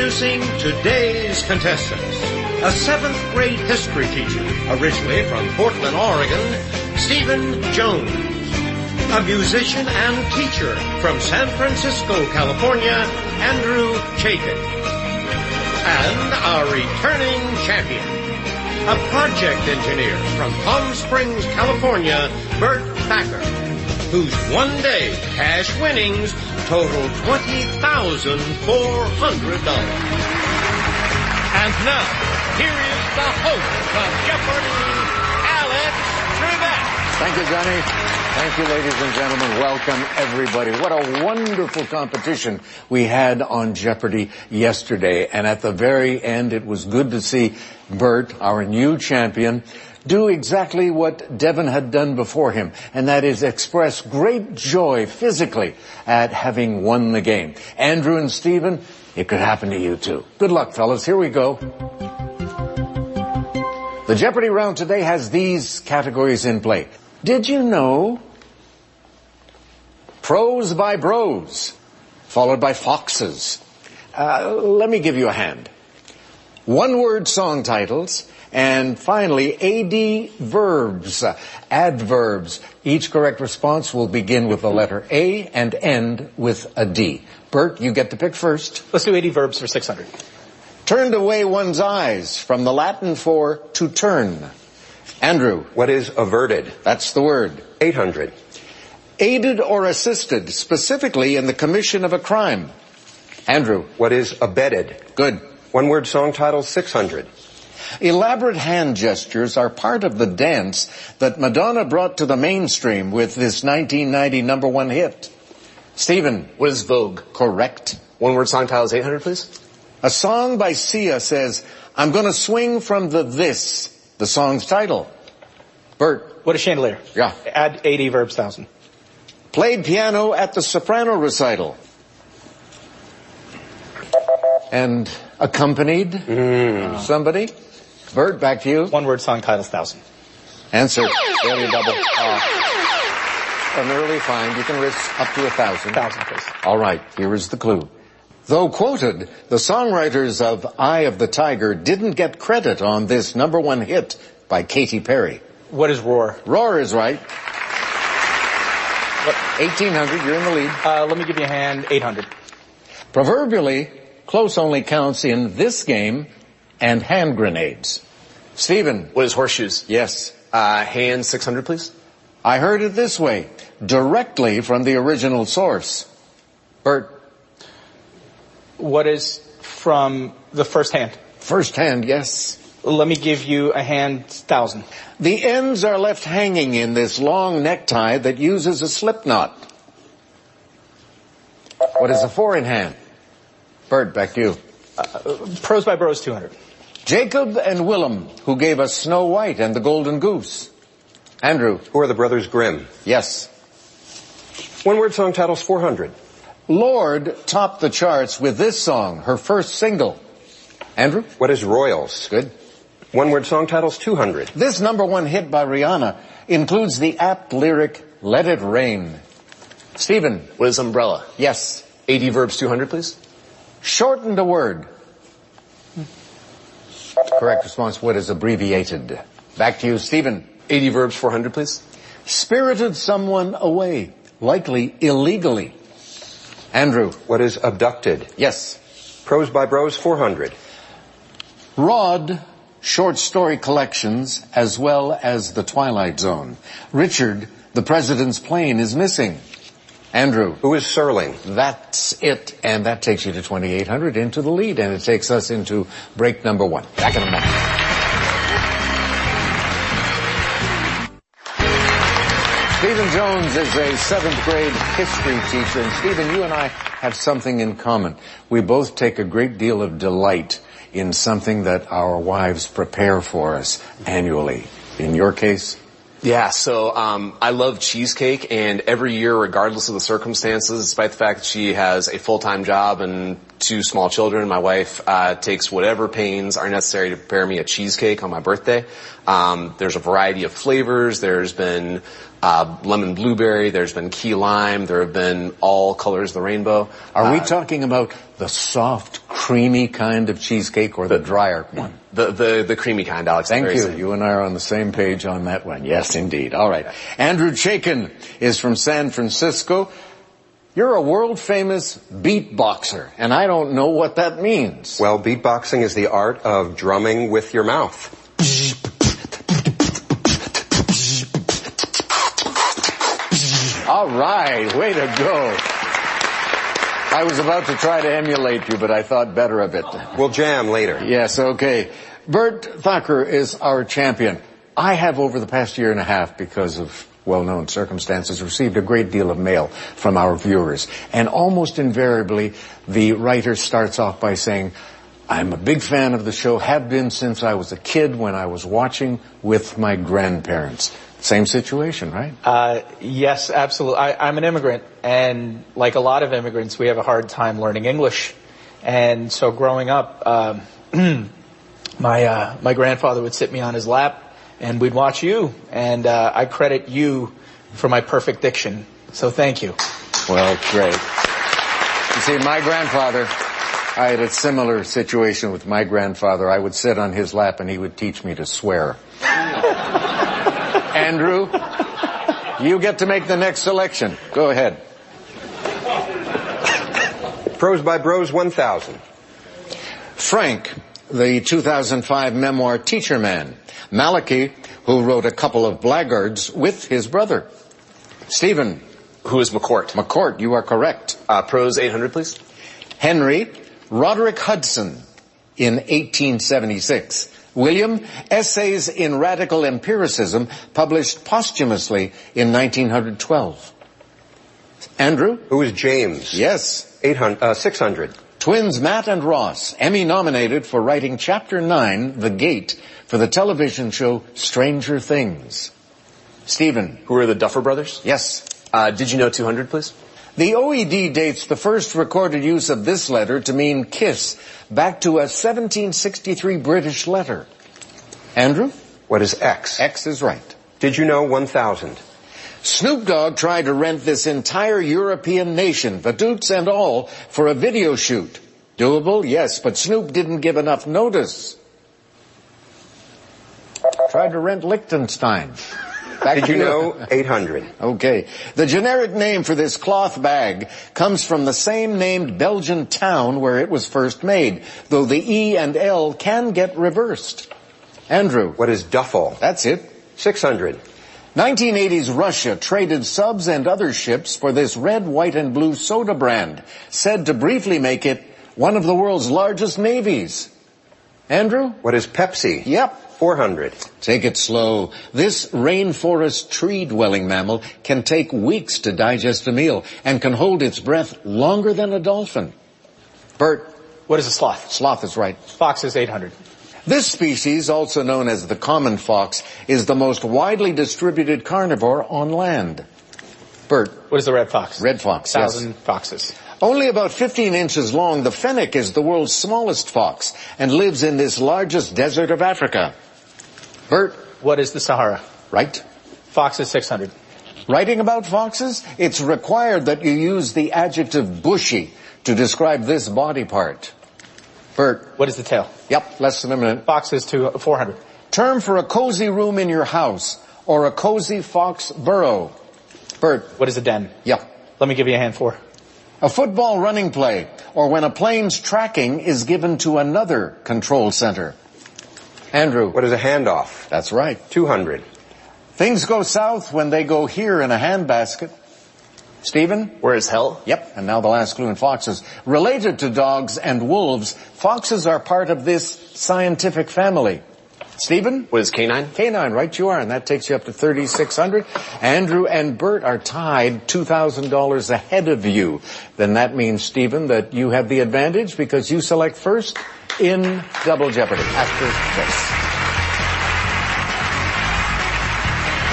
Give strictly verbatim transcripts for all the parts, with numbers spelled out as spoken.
Introducing today's contestants. A seventh grade history teacher, originally from Portland, Oregon, Stephen Jones. A musician and teacher from San Francisco, California, Andrew Chaikin. And our returning champion, a project engineer from Palm Springs, California, Bert Thacker, whose one-day cash winnings total twenty thousand four hundred dollars. And now, here is the host of Jeopardy, Alex Trebek. Thank you, Johnny. Thank you, ladies and gentlemen. Welcome, everybody. What a wonderful competition we had on Jeopardy yesterday. And at the very end, it was good to see Bert, our new champion, do exactly what Devin had done before him, and that is express great joy physically at having won the game. Andrew and Stephen, it could happen to you too. Good luck, fellas. Here we go. The Jeopardy round today has these categories in play. Did you know? Prose by Bros, followed by Foxes. Uh, let me give you a hand. One-word song titles, and finally, A D verbs, uh, adverbs. Each correct response will begin with the letter A and end with a D. Bert, you get to pick first. Let's do A D verbs for six hundred. Turned away one's eyes, from the Latin for to turn. Andrew. What is averted? That's the word. eight hundred. Aided or assisted, specifically in the commission of a crime. Andrew. What is abetted? Good. One-word song title, six hundred. Elaborate hand gestures are part of the dance that Madonna brought to the mainstream with this nineteen ninety number one hit. Stephen. What is Vogue? Correct. One-word song title is eight hundred, please. A song by Sia says, I'm gonna swing from the this, the song's title. Bert. What is chandelier? Yeah. Add A D verbs, thousand. Played piano at the soprano recital. And accompanied Mm. somebody. Bert, back to you. One-word song titles, thousand. Answer. Early double. Uh, an early find. You can risk up to a thousand. Thousand, please. All right. Here is the clue. Though quoted, the songwriters of Eye of the Tiger didn't get credit on this number one hit by Katy Perry. What is roar? Roar is right. What? eighteen hundred. You're in the lead. Uh, let me give you a hand, eight hundred. Proverbially, close only counts in this game and hand grenades. Stephen. What is horseshoes? Yes. Uh, hand, six hundred, please. I heard it this way, directly from the original source. Bert. What is from the first hand? First hand, yes. Let me give you a hand, thousand. The ends are left hanging in this long necktie that uses a slip knot. What is a four in hand? Bert, back to you. Uh, prose by Bros, two hundred. Jacob and Willem, who gave us Snow White and the Golden Goose. Andrew. Who are the Brothers Grimm? Yes. One-word song titles, four hundred. Lorde topped the charts with this song, her first single. Andrew. What is Royals? Good. One-word song titles, two hundred. This number one hit by Rihanna includes the apt lyric, Let It Rain. Stephen. What is umbrella? Yes. A D verbs, two hundred, please. Shortened a word. Correct response, what is abbreviated? Back to you, Stephen. A D verbs, four hundred, please. Spirited someone away, likely illegally. Andrew. What is abducted? Yes. Prose by Bros, four hundred. Rod, short story collections, as well as The Twilight Zone. Richard, the president's plane is missing. Andrew. Who is Serling? That's it. And that takes you to twenty-eight hundred into the lead. And it takes us into break number one. Back in a moment. Stephen Jones is a seventh grade history teacher. And Stephen, you and I have something in common. We both take a great deal of delight in something that our wives prepare for us annually. In your case? Yeah, so um, I love cheesecake, and every year, regardless of the circumstances, despite the fact that she has a full-time job and two small children. My wife uh, takes whatever pains are necessary to prepare me a cheesecake on my birthday. Um, there's a variety of flavors. There's been uh, lemon blueberry. There's been key lime. There have been all colors of the rainbow. Are we uh, talking about the soft, creamy kind of cheesecake or the, the drier one? The, the, the creamy kind, Alex. Thank you. Simple. You and I are on the same page on that one. Yes, indeed. All right. Andrew Chaikin is from San Francisco. You're a world-famous beatboxer, and I don't know what that means. Well, beatboxing is the art of drumming with your mouth. All right. Way to go. I was about to try to emulate you, but I thought better of it. We'll jam later. Yes, okay. Bert Thacker is our champion. I have, over the past year and a half, because of well-known circumstances, received a great deal of mail from our viewers. And almost invariably, the writer starts off by saying, I'm a big fan of the show, have been since I was a kid when I was watching with my grandparents. Same situation, right? Uh, yes, absolutely. I, I'm an immigrant, and like a lot of immigrants, we have a hard time learning English. And so growing up, um, my uh, my grandfather would sit me on his lap, and we'd watch you, and uh, I credit you for my perfect diction. So thank you. Well, great. You see, my grandfather, I had a similar situation with my grandfather. I would sit on his lap, and he would teach me to swear. Andrew, you get to make the next selection. Go ahead. Prose by Bros one thousand. Frank, the two thousand five memoir Teacher Man. Malachi, who wrote A Couple of Blackguards with his brother. Stephen. Who is McCourt? McCourt, you are correct. Uh, prose eight hundred, please. Henry, Roderick Hudson in eighteen seventy-six. William, Essays in Radical Empiricism, published posthumously in nineteen twelve. Andrew? Who is James? Yes. eight hundred, uh, six hundred. Twins Matt and Ross, Emmy nominated for writing Chapter nine, The Gate, for the television show Stranger Things. Stephen? Who are the Duffer Brothers? Yes. Uh, did you know two hundred, please? The O E D dates the first recorded use of this letter to mean kiss back to a seventeen sixty-three British letter. Andrew? What is X? X is right. Did you know one thousand? Snoop Dogg tried to rent this entire European nation, Vaduz and all, for a video shoot. Doable? Yes, but Snoop didn't give enough notice. Tried to rent Liechtenstein. Back Did you to know eight hundred? Okay. The generic name for this cloth bag comes from the same named Belgian town where it was first made, though the E and L can get reversed. Andrew. What is duffel? That's it. six hundred. nineteen eighties Russia traded subs and other ships for this red, white, and blue soda brand, said to briefly make it one of the world's largest navies. Andrew? What is Pepsi? Yep. four hundred. Take it slow. This rainforest tree-dwelling mammal can take weeks to digest a meal and can hold its breath longer than a dolphin. Bert? What is a sloth? Sloth is right. Fox is eight hundred. This species, also known as the common fox, is the most widely distributed carnivore on land. Bert? What is the red fox? Red fox, yes. Thousand foxes. Only about fifteen inches long, the fennec is the world's smallest fox and lives in this largest desert of Africa. Bert? What is the Sahara? Right. Fox is six hundred. Writing about foxes, it's required that you use the adjective bushy to describe this body part. Bert? What is the tail? Yep, less than a minute. Fox is two, four hundred. Term for a cozy room in your house or a cozy fox burrow. Bert? What is a den? Yep. Let me give you a hand for. A football running play, or when a plane's tracking is given to another control center. Andrew? What is a handoff? That's right. two hundred. Things go south when they go here in a handbasket. Stephen? Where is hell? Yep, and now the last clue in foxes. Related to dogs and wolves, foxes are part of this scientific family. Stephen? What is canine? Canine, right you are, and that takes you up to thirty-six hundred. Andrew and Bert are tied two thousand dollars ahead of you. Then that means, Stephen, that you have the advantage because you select first in Double Jeopardy after this.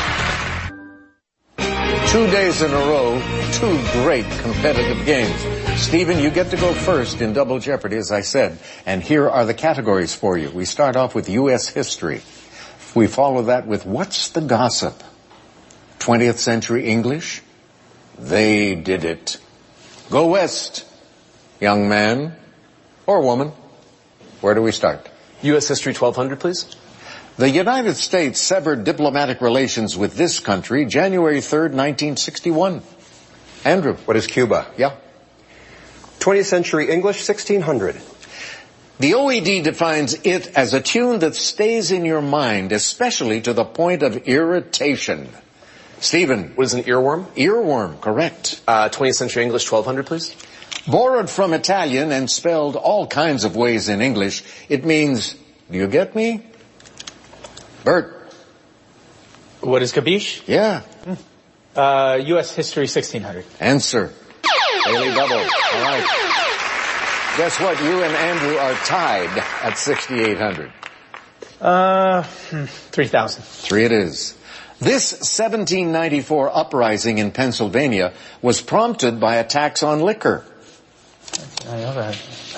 Two days in a row, two great competitive games. Stephen, you get to go first in Double Jeopardy, as I said. And here are the categories for you. We start off with U S history. We follow that with What's the Gossip? twentieth century English? They did it. Go West, young man or woman. Where do we start? U S history twelve hundred, please. The United States severed diplomatic relations with this country January third, nineteen sixty-one. Andrew. What is Cuba? Yeah. twentieth century English, sixteen hundred. The O E D defines it as a tune that stays in your mind, especially to the point of irritation. Stephen. What is an earworm? Earworm, correct. Uh, twentieth century English, twelve hundred, please. Borrowed from Italian and spelled all kinds of ways in English, it means, do you get me? Bert. What is capiche? Yeah. Uh, U S history sixteen hundred. Answer. Daily double. All right. Guess what? You and Andrew are tied at sixty-eight hundred. Uh, three thousand. Three it is. This seventeen ninety-four uprising in Pennsylvania was prompted by a tax on liquor. I know that.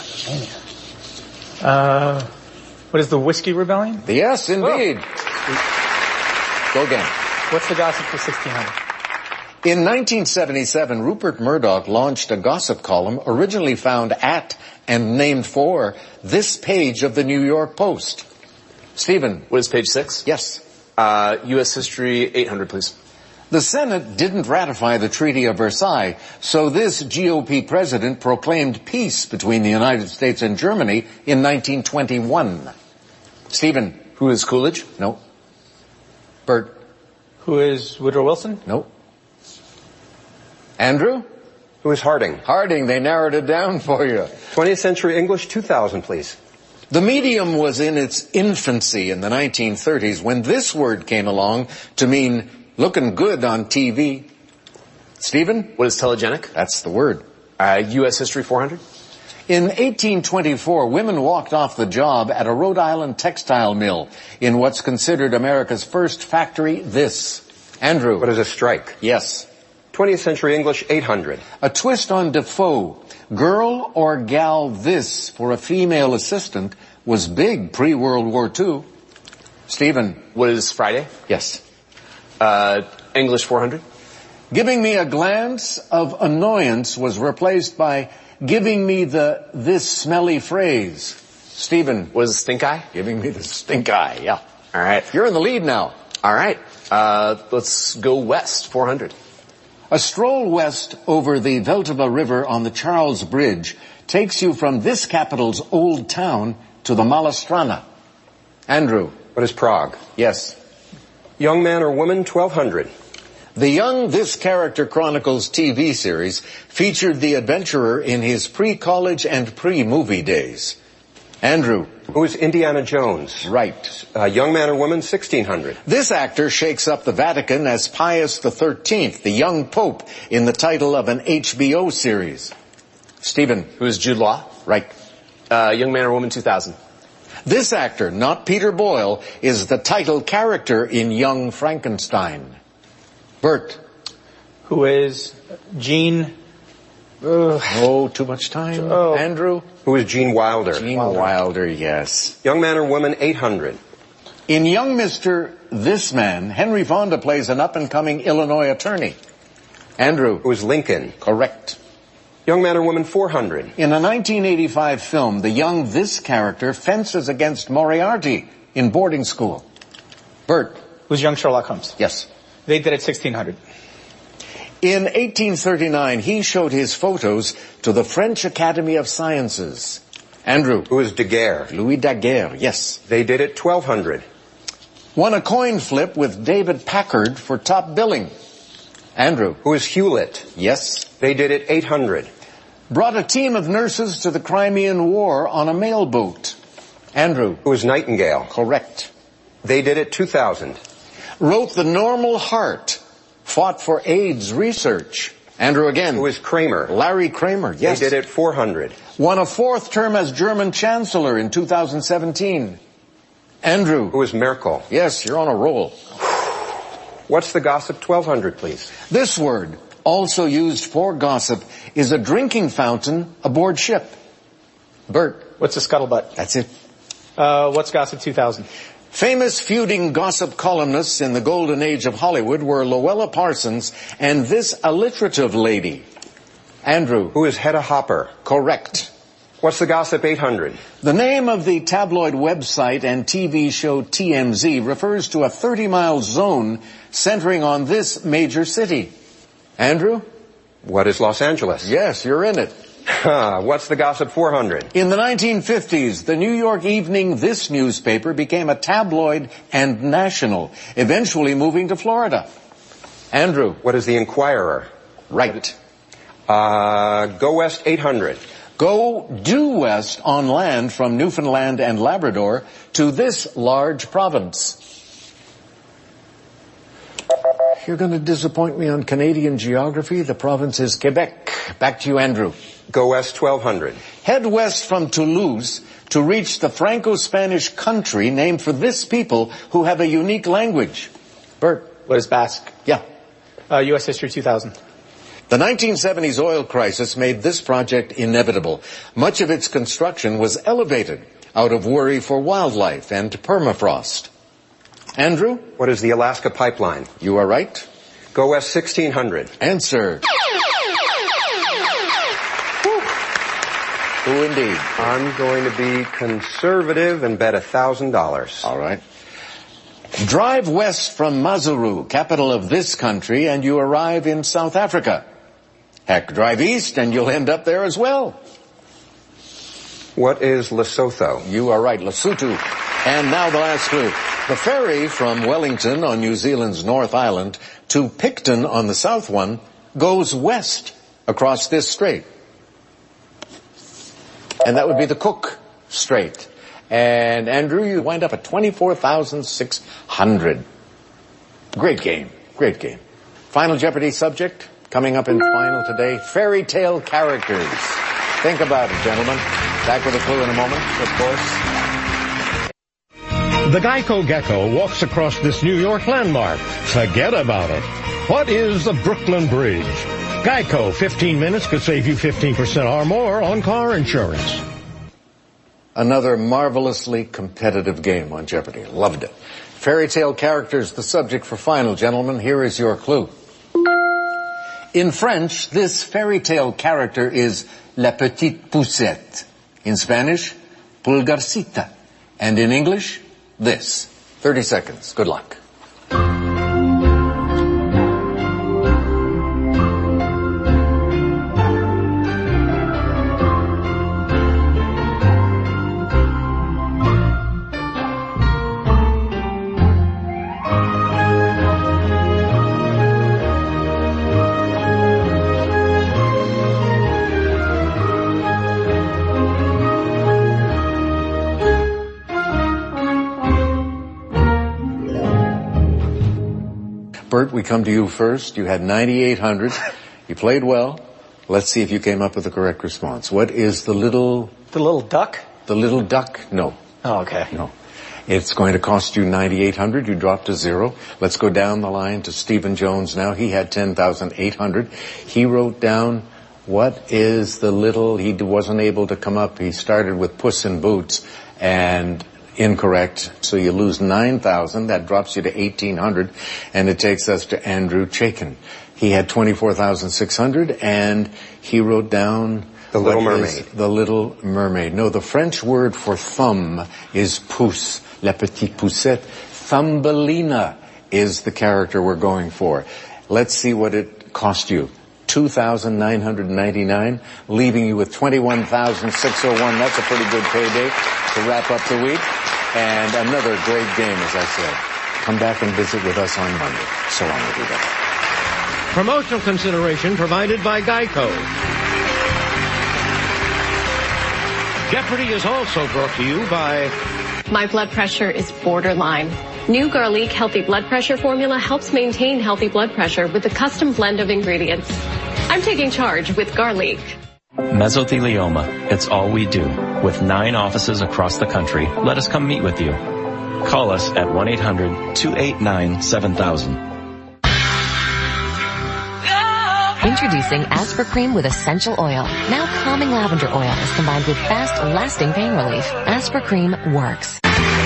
Uh, what is the Whiskey Rebellion? Yes, indeed. Oh. Go again. What's the gossip for sixteen hundred? In nineteen seventy-seven, Rupert Murdoch launched a gossip column originally found at and named for this page of the New York Post. Stephen. What is page six? Yes. Uh, U S history eight hundred, please. The Senate didn't ratify the Treaty of Versailles, so this G O P president proclaimed peace between the United States and Germany in nineteen twenty-one. Stephen. Who is Coolidge? No. Bert. Who is Woodrow Wilson? No. Andrew? Who is Harding? Harding, they narrowed it down for you. twentieth century English, two thousand, please. The medium was in its infancy in the nineteen thirties when this word came along to mean looking good on T V. Stephen? What is telegenic? That's the word. Uh, U S history four hundred. In eighteen twenty-four, women walked off the job at a Rhode Island textile mill in what's considered America's first factory, this. Andrew. What is a strike? Yes. twentieth century English, eight hundred. A twist on Defoe. Girl or gal this for a female assistant was big pre-World War Two. Stephen. What is Friday? Yes. Uh, English four hundred. Giving me a glance of annoyance was replaced by giving me the this smelly phrase. Stephen. What is stink eye? Giving me the stink eye, yeah. All right. You're in the lead now. All right. Uh, let's go west, four hundred. A stroll west over the Veltava River on the Charles Bridge takes you from this capital's old town to the Malastrana. Andrew. What is Prague? Yes. Young man or woman, twelve hundred. The Young This Character Chronicles T V series featured the adventurer in his pre-college and pre-movie days. Andrew. Who is Indiana Jones? Right. Uh, young man or woman, sixteen hundred. This actor shakes up the Vatican as Pius the thirteenth, the young pope, in the title of an H B O series. Stephen. Who is Jude Law? Right. Uh, young man or woman, two thousand. This actor, not Peter Boyle, is the title character in Young Frankenstein. Bert. Who is Gene? Uh, oh, too much time. Oh. Andrew. Who is Gene Wilder? Gene Wilder. Wilder, yes. Young man or woman, eight hundred. In Young Mister This Man, Henry Fonda plays an up-and-coming Illinois attorney. Andrew. Who is Lincoln? Correct. Young man or woman, four hundred. In a nineteen eighty-five film, the young this character fences against Moriarty in boarding school. Bert. Who's young Sherlock Holmes? Yes. They did it sixteen hundred. In eighteen thirty-nine, he showed his photos to the French Academy of Sciences. Andrew. Who is Daguerre? Louis Daguerre, yes. They did it twelve hundred. Won a coin flip with David Packard for top billing. Andrew. Who is Hewlett? Yes. They did it eight hundred. Brought a team of nurses to the Crimean War on a mailboat. Andrew. Who is Nightingale? Correct. They did it two thousand. Wrote The Normal Heart. Fought for AIDS research. Andrew again. Who is Kramer? Larry Kramer, yes. They did it four hundred. Won a fourth term as German Chancellor in two thousand seventeen. Andrew. Who is Merkel? Yes, you're on a roll. What's the gossip twelve hundred, please? This word, also used for gossip, is a drinking fountain aboard ship? Bert. What's a scuttlebutt? That's it. Uh, what's Gossip two thousand? Famous feuding gossip columnists in the golden age of Hollywood were Luella Parsons and this alliterative lady. Andrew. Who is Hedda Hopper? Correct. What's the Gossip eight hundred? The name of the tabloid website and T V show T M Z refers to a thirty-mile zone centering on this major city. Andrew? What is Los Angeles? Yes, you're in it. What's the Gossip four hundred? In the nineteen fifties, the New York Evening This newspaper became a tabloid and national, eventually moving to Florida. Andrew? What is the Inquirer? Right. Uh, Go West eight hundred. Go due west on land from Newfoundland and Labrador to this large province. You're going to disappoint me on Canadian geography. The province is Quebec. Back to you, Andrew. Go West twelve hundred. Head west from Toulouse to reach the Franco-Spanish country named for this people who have a unique language. Bert. What is Basque? Yeah. Uh, U S History two thousand. The nineteen seventies oil crisis made this project inevitable. Much of its construction was elevated out of worry for wildlife and permafrost. Andrew? What is the Alaska Pipeline? You are right. Go West sixteen hundred. Answer. Who indeed? I'm going to be conservative and bet a thousand dollars. All right. Drive west from Maseru, capital of this country, and you arrive in South Africa. Heck, drive east and you'll end up there as well. What is Lesotho? You are right, Lesotho. And now the last clue. The ferry from Wellington on New Zealand's North Island to Picton on the south one goes west across this strait. And that would be the Cook Strait. And Andrew, you wind up at twenty-four thousand six hundred. Great game. Great game. Final Jeopardy subject coming up in final today. Fairy tale characters. Think about it, gentlemen. Back with a clue in a moment, of course. The Geico Gecko walks across this New York landmark. Forget about it. What is the Brooklyn Bridge? Geico, fifteen minutes could save you fifteen percent or more on car insurance. Another marvelously competitive game on Jeopardy. Loved it. Fairy tale characters, the subject for final, gentlemen. Here is your clue. In French, this fairy tale character is La Petite Poussette. In Spanish, Pulgarcita. And in English, this. thirty seconds. Good luck. Bert, we come to you first. You had ninety-eight hundred. You played well. Let's see if you came up with the correct response. What is the little... The little duck? The little duck? No. Oh, okay. No. It's going to cost you ninety-eight hundred. You dropped to zero. Let's go down the line to Stephen Jones now. He had ten thousand eight hundred. He wrote down, what is the little... He wasn't able to come up. He started with Puss in Boots and... Incorrect. So you lose nine thousand. That drops you to eighteen hundred. And it takes us to Andrew Chaikin. He had twenty-four thousand six hundred and he wrote down... The Little Mermaid. The Little Mermaid. No, the French word for thumb is pouce. La petite poussette. Thumbelina is the character we're going for. Let's see what it cost you. two thousand nine hundred ninety-nine, leaving you with twenty-one thousand six hundred one. That's a pretty good payday to wrap up the week. And another great game, as I said. Come back and visit with us on Monday. So long, everybody. Promotional consideration provided by Geico. Jeopardy is also brought to you by... My blood pressure is borderline. New Garlic Healthy Blood Pressure Formula helps maintain healthy blood pressure with a custom blend of ingredients. I'm taking charge with Garlic. Mesothelioma. It's all we do. With nine offices across the country, let us come meet with you. Call us at one eight hundred two eight nine seven thousand. Introducing Aspercreme with Essential Oil. Now calming lavender oil is combined with fast, lasting pain relief. Aspercreme works.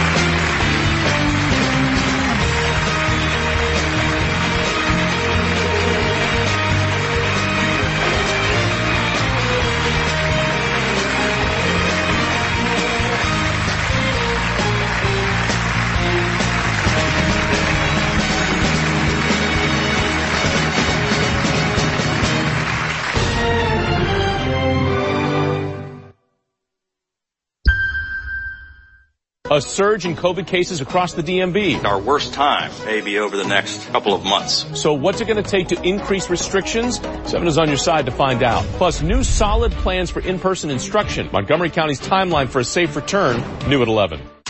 A surge in COVID cases across the D M V. Our worst time may be over the next couple of months. So what's it going to take to increase restrictions? Seven is on your side to find out. Plus, new solid plans for in-person instruction. Montgomery County's timeline for a safe return, new at eleven.